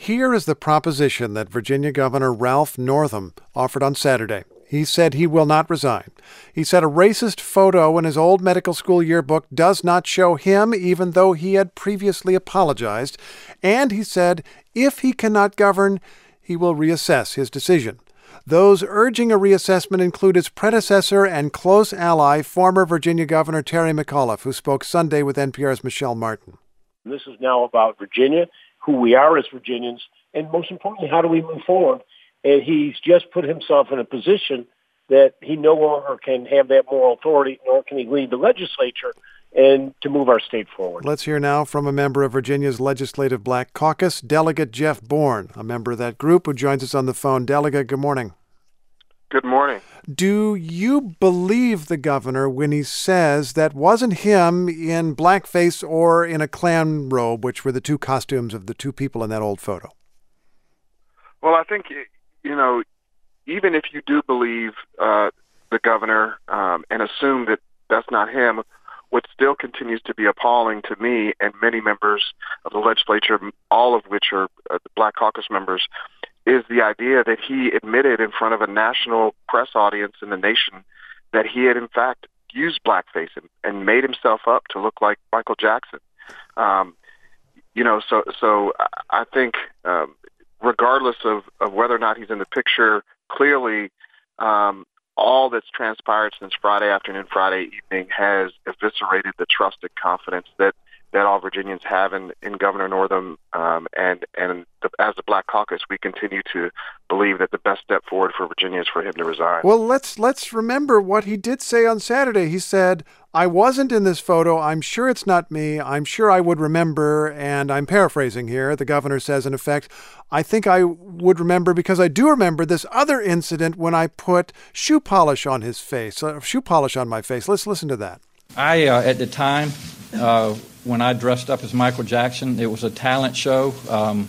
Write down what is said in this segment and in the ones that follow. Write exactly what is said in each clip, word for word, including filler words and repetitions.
here is the proposition that Virginia Governor Ralph Northam offered on Saturday. He said he will not resign. He said a racist photo in his old medical school yearbook does not show him, even though he had previously apologized. And he said if he cannot govern, he will reassess his decision. Those urging a reassessment include his predecessor and close ally, former Virginia Governor Terry McAuliffe, who spoke Sunday with N P R's Michelle Martin. This is now about Virginia, who we are as Virginians, and most importantly, how do we move forward? And he's just put himself in a position that he no longer can have that moral authority, nor can he lead the legislature and to move our state forward. Let's hear now from a member of Virginia's Legislative Black Caucus, Delegate Jeff Bourne, a member of that group who joins us on the phone. Delegate, good morning. Good morning. Do you believe the governor when he says that wasn't him in blackface or in a Klan robe, which were the two costumes of the two people in that old photo? Well, I think, you know, even if you do believe uh, the governor um, and assume that that's not him, what still continues to be appalling to me and many members of the legislature, all of which are uh, the Black Caucus members, is the idea that he admitted in front of a national press audience in the nation that he had, in fact, used blackface and, and made himself up to look like Michael Jackson. Um, you know, so so I think um, regardless of, of whether or not he's in the picture, clearly um, all that's transpired since Friday afternoon, Friday evening has eviscerated the trust and confidence that that all Virginians have in, in Governor Northam, um, and and the, as the Black Caucus, we continue to believe that the best step forward for Virginia is for him to resign. Well, let's let's remember what he did say on Saturday. He said, "I wasn't in this photo. I'm sure it's not me. I'm sure I would remember." And I'm paraphrasing here. The governor says, in effect, "I think I would remember because I do remember this other incident when I put shoe polish on his face, uh, shoe polish on my face." Let's listen to that. I, uh, at the time, uh, when I dressed up as Michael Jackson, it was a talent show. Um,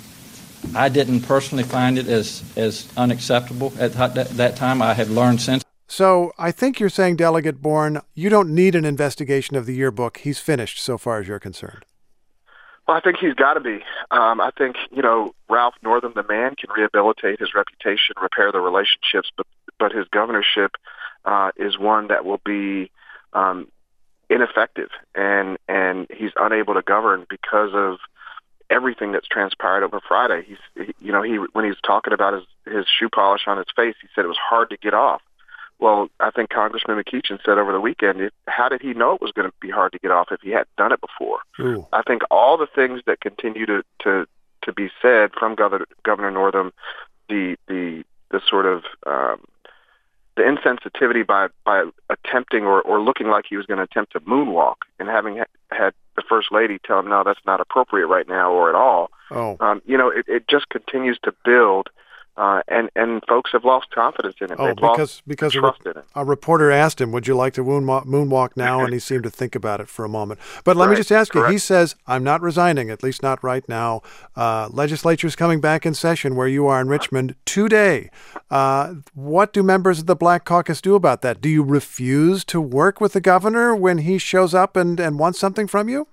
I didn't personally find it as, as unacceptable at that, that time. I have learned since. So I think you're saying, Delegate Bourne, you don't need an investigation of the yearbook. He's finished so far as you're concerned. Well, I think he's got to be. Um, I think, you know, Ralph Northam, the man, can rehabilitate his reputation, repair the relationships, but, but his governorship uh, is one that will be um, ineffective, and and he's unable to govern because of everything that's transpired over Friday. He's, he, you know, he when he was talking about his his shoe polish on his face, he said it was hard to get off. Well, I think Congressman McEachin said over the weekend, it, how did he know it was going to be hard to get off if he hadn't done it before? Ooh. I think all the things that continue to to, to be said from Governor Governor Northam, the the the sort of um, the insensitivity by, by attempting or, or looking like he was going to attempt to moonwalk and having ha- had the First Lady tell him, no, that's not appropriate right now or at all. Oh. Um, you know, it, it just continues to build, uh, and, and folks have lost confidence in him. Oh, They've because, lost because a, trust re- in him. a reporter asked him, would you like to moonwalk, moonwalk now? And he seemed to think about it for a moment. But let Right. me just ask you, Correct. he says, I'm not resigning, at least not right now. Uh, legislature's coming back in session where you are in Richmond today. Uh, what do members of the Black Caucus do about that? Do you refuse to work with the governor when he shows up and, and wants something from you?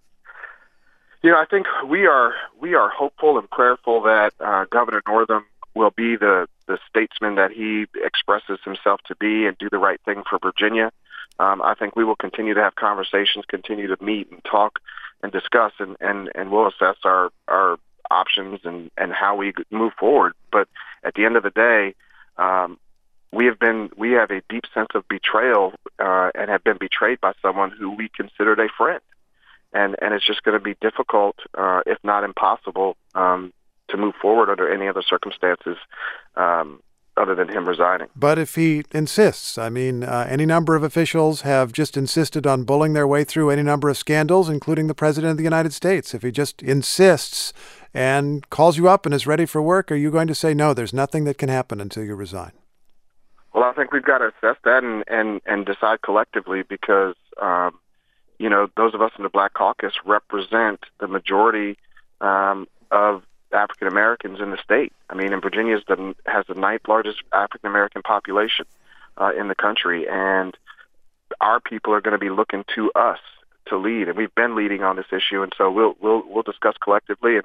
You know, I think we are we are hopeful and prayerful that uh, Governor Northam will be the, the statesman that he expresses himself to be and do the right thing for Virginia. Um, I think we will continue to have conversations, continue to meet and talk and discuss, and, and, and we'll assess our, our options and, and how we move forward. But at the end of the day, um, we have been we have a deep sense of betrayal uh, and have been betrayed by someone who we considered a friend. And and it's just going to be difficult, uh, if not impossible, um, to move forward under any other circumstances um, other than him resigning. But if he insists, I mean, uh, any number of officials have just insisted on bullying their way through any number of scandals, including the President of the United States. If he just insists and calls you up and is ready for work, are you going to say, no, there's nothing that can happen until you resign? Well, I think we've got to assess that and, and, and decide collectively because um, you know, those of us in the Black Caucus represent the majority um, of African Americans in the state. I mean, and Virginia is the, has the ninth largest African American population uh, in the country, and our people are going to be looking to us to lead, and we've been leading on this issue, and so we'll we'll we'll discuss collectively and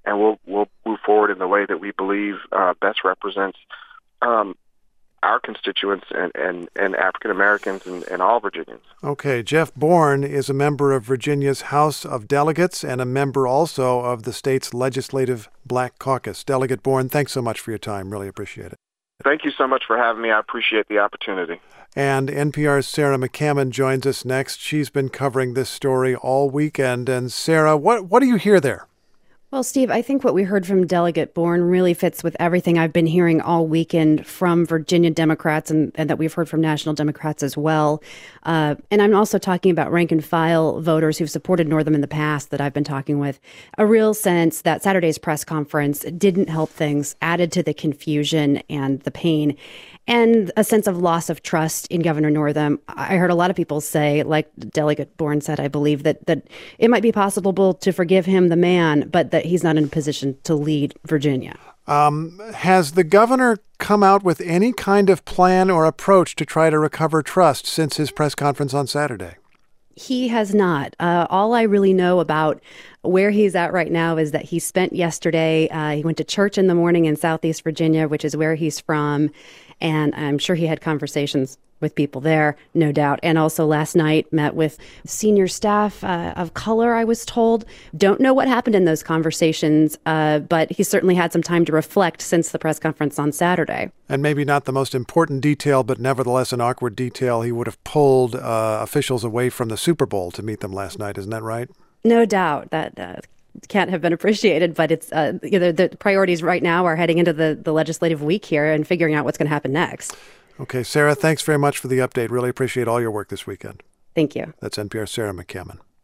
and we'll we'll move forward in the way that we believe uh, best represents um, our constituents and, and, and African Americans and, and all Virginians. Okay, Jeff Bourne is a member of Virginia's House of Delegates and a member also of the state's Legislative Black Caucus. Delegate Bourne, thanks so much for your time. Really appreciate it. Thank you so much for having me. I appreciate the opportunity. And N P R's Sarah McCammon joins us next. She's been covering this story all weekend. And Sarah, what, what do you hear there? Well, Steve, I think what we heard from Delegate Bourne really fits with everything I've been hearing all weekend from Virginia Democrats and, and that we've heard from national Democrats as well. Uh, and I'm also talking about rank and file voters who've supported Northam in the past that I've been talking with. A real sense that Saturday's press conference didn't help things, added to the confusion and the pain, and a sense of loss of trust in Governor Northam. I heard a lot of people say, like Delegate Bourne said, I believe, that, that it might be possible to forgive him, the man, but that he's not in a position to lead Virginia. Um, has the governor come out with any kind of plan or approach to try to recover trust since his press conference on Saturday? He has not. Uh, all I really know about where he's at right now is that he spent yesterday, uh, he went to church in the morning in Southeast Virginia, which is where he's from. And I'm sure he had conversations with people there, no doubt. And also last night met with senior staff uh, of color, I was told. Don't know what happened in those conversations, uh, but he certainly had some time to reflect since the press conference on Saturday. And maybe not the most important detail, but nevertheless an awkward detail. He would have pulled uh, officials away from the Super Bowl to meet them last night. Isn't that right? No doubt. That uh, can't have been appreciated, but it's uh, you know, the priorities right now are heading into the, the legislative week here and figuring out what's going to happen next. Okay, Sarah, thanks very much for the update. Really appreciate all your work this weekend. Thank you. That's N P R's Sarah McCammon.